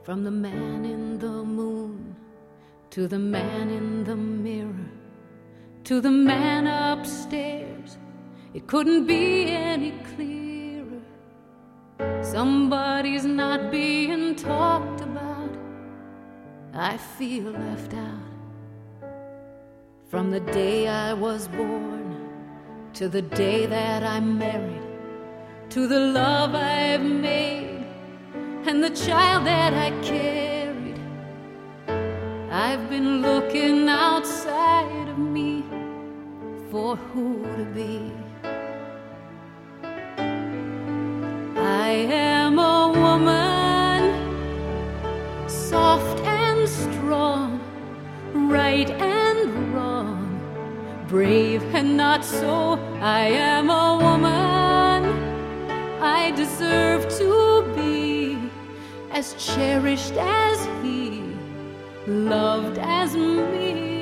From the man in the moon to the man in the mirror to the man upstairs, it couldn't be any clearer. Somebody's not being talked about. I feel left out. From the day I was born to the day that I'm married, to the love I've made and the child that I carried, I've been looking outside of me for who to be. I am a woman, soft and strong, right and wrong, brave and not so. I am a woman, I deserve to be as cherished as he, loved as me.